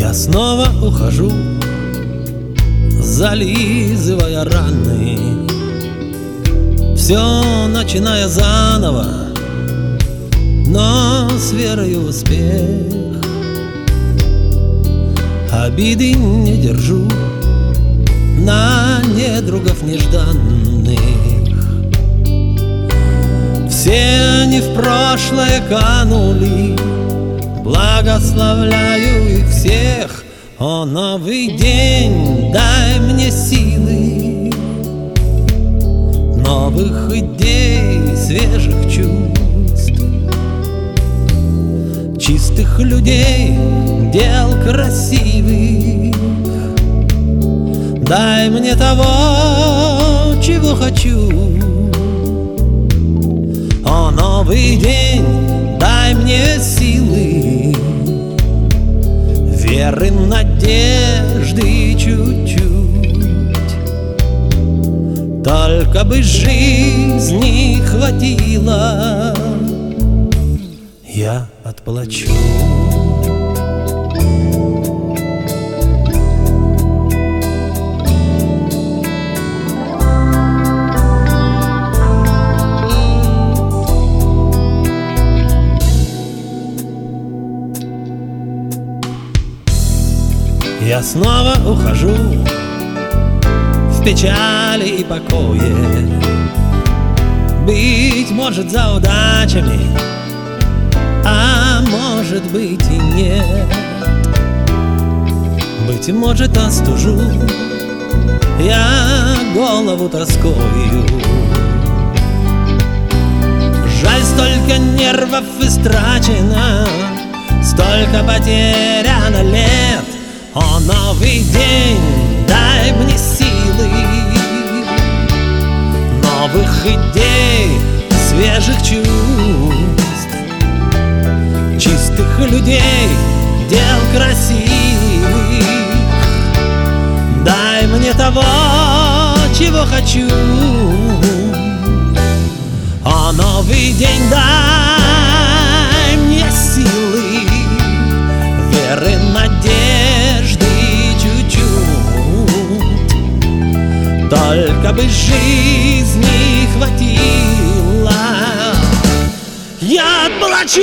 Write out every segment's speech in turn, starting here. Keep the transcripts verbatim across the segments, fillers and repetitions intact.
Я снова ухожу, зализывая раны, все начиная заново, но с верой в успех. Обиды не держу на недругов нежданных. Все они в прошлое канули, благословляю их всех. О, новый день, дай мне силы, новых идей, свежих чувств, чистых людей, дел красивых. Дай мне того, чего хочу. О, новый день, дай мне силы, веры, надежды чуть-чуть. Только бы жизни хватило, я отплачу. Я снова ухожу в печали и покое, быть может, за удачами, а может быть и нет. Быть может, остужу я голову тоскою. Жаль, столько нервов истрачено, столько потеряно лет. О, новый день, дай мне силы, новых идей, свежих чувств, чистых людей, дел красивых. Дай мне того, чего хочу. О, новый день, дай мне силы, веры, надежды чуть-чуть. Только бы жизни хватило, я отплачу.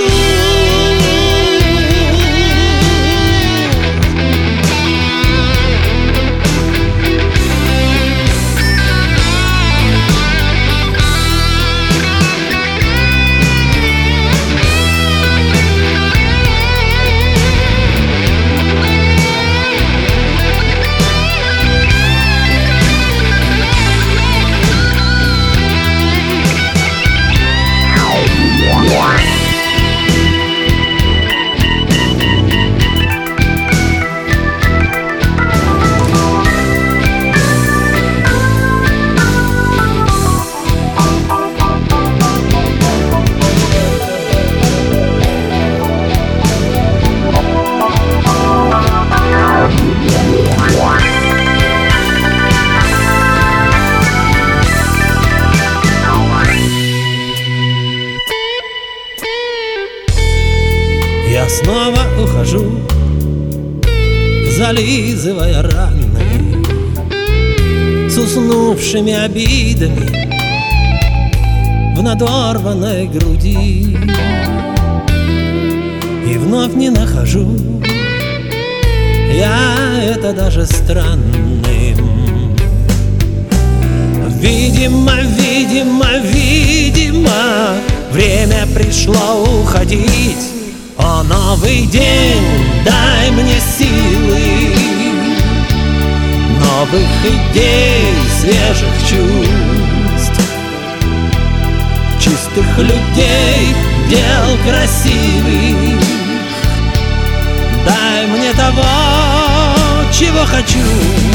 Я снова ухожу, зализывая раны, с уснувшими обидами в надорванной груди. И вновь не нахожу я это даже странным. Видимо, видимо, видимо, время пришло уходить. О, новый день, дай мне силы, новых идей, свежих чувств, чистых людей, дел красивых. Дай мне того, чего хочу.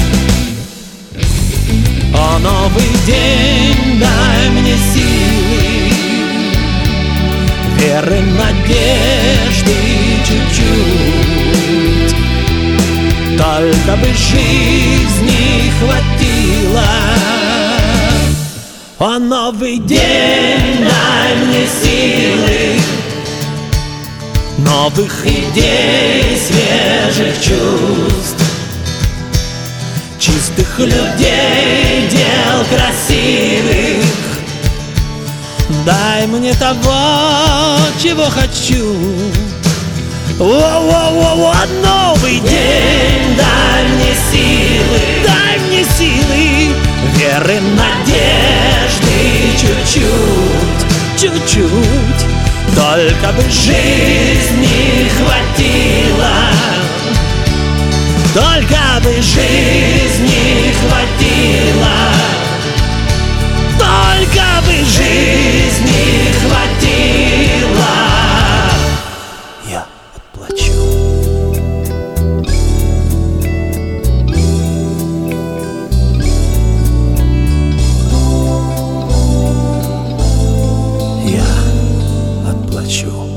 О, новый день, дай мне силы, веры, надежды чуть-чуть. Только бы жизни хватило. О, новый день, дай мне силы, новых новых идей, свежих чувств, чистых людей, дел красивых. Дай мне того, чего хочу. О-о-о-о, новый день, дай мне силы, дай мне силы, веры, надежды, чуть-чуть, чуть-чуть, только бы жизни хватило, только бы жизни хватило, только бы жизни хватило. Я отплачу. Я отплачу.